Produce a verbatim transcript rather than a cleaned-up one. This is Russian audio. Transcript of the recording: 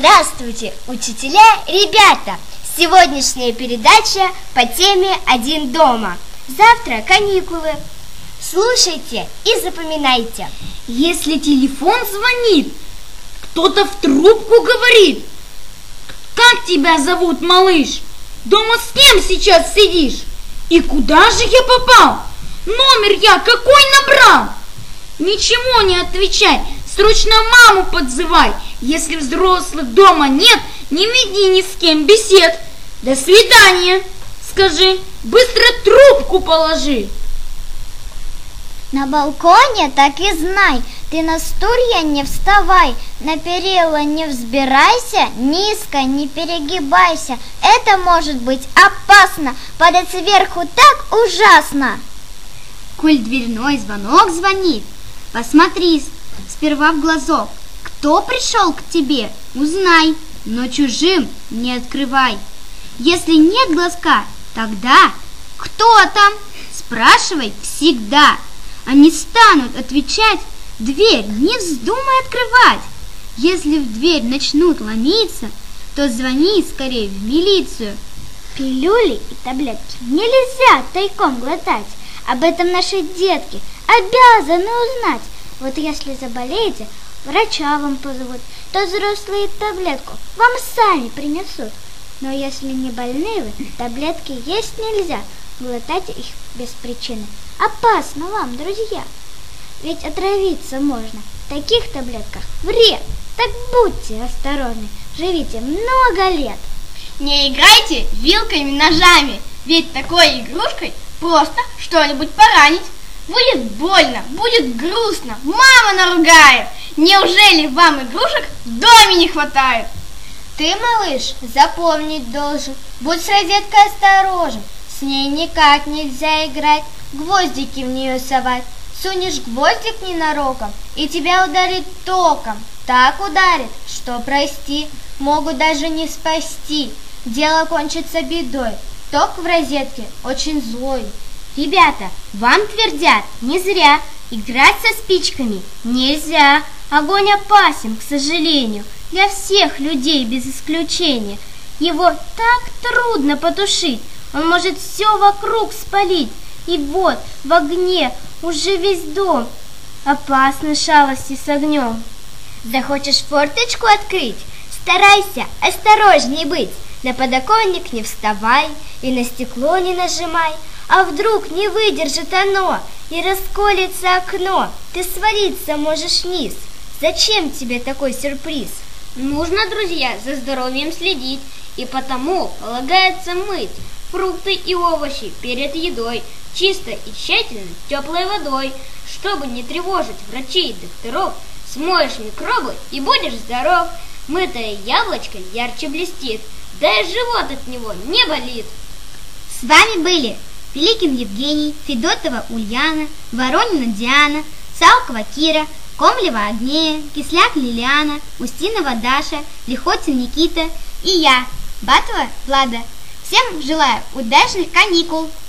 Здравствуйте, учителя, ребята! Сегодняшняя передача по теме «Один дома». Завтра каникулы. Слушайте и запоминайте. Если телефон звонит, кто-то в трубку говорит: «Как тебя зовут, малыш? Дома с кем сейчас сидишь? И куда же я попал? Номер я какой набрал?» Ничего не отвечай, срочно маму подзывай. Если взрослых дома нет, не веди ни с кем бесед. До свидания, скажи, быстро трубку положи. На балконе так и знай, ты на стулья не вставай, на перила не взбирайся, низко не перегибайся. Это может быть опасно, падать сверху так ужасно. Коль дверной звонок звонит, посмотри сперва в глазок. Кто пришел к тебе, узнай, но чужим не открывай. Если нет глазка, тогда кто там? Спрашивай всегда. Они станут отвечать, дверь не вздумай открывать. Если в дверь начнут ломиться, то звони скорее в милицию. Пилюли и таблетки нельзя тайком глотать. Об этом наши детки обязаны узнать. Вот если заболеете, врача вам позовут, то взрослые таблетку вам сами принесут. Но если не больны вы, таблетки есть нельзя, глотать их без причины опасно вам, друзья. Ведь отравиться можно. В таких таблетках вред. Так будьте осторожны, живите много лет. Не играйте вилками-ножами, ведь такой игрушкой просто что-нибудь поранить. Будет больно, будет грустно, мама наругает. Неужели вам игрушек в доме не хватает? Ты, малыш, запомнить должен, будь с розеткой осторожен. С ней никак нельзя играть, гвоздики в нее совать. Сунешь гвоздик ненароком, и тебя ударит током. Так ударит, что, прости, могут даже не спасти. Дело кончится бедой, ток в розетке очень злой. Ребята, вам твердят, не зря, играть со спичками нельзя. Огонь опасен, к сожалению, для всех людей без исключения. Его так трудно потушить, он может все вокруг спалить. И вот в огне уже весь дом. Опасны шалости с огнем. Захочешь форточку открыть? Старайся осторожней быть. На подоконник не вставай и на стекло не нажимай. А вдруг не выдержит оно и расколется окно? Ты свалиться можешь вниз. Зачем тебе такой сюрприз? Нужно, друзья, за здоровьем следить, и потому полагается мыть фрукты и овощи перед едой чисто и тщательно теплой водой. Чтобы не тревожить врачей и докторов, смоешь микробы и будешь здоров. Мытое яблочко ярче блестит, да и живот от него не болит. С вами были Пиликин Евгений, Федотова Ульяна, Воронина Диана, Салкова Кира, Комлева Агнея, Кисляк Лилиана, Устинова Даша, Лихотин Никита и я, Батова Влада. Всем желаю удачных каникул!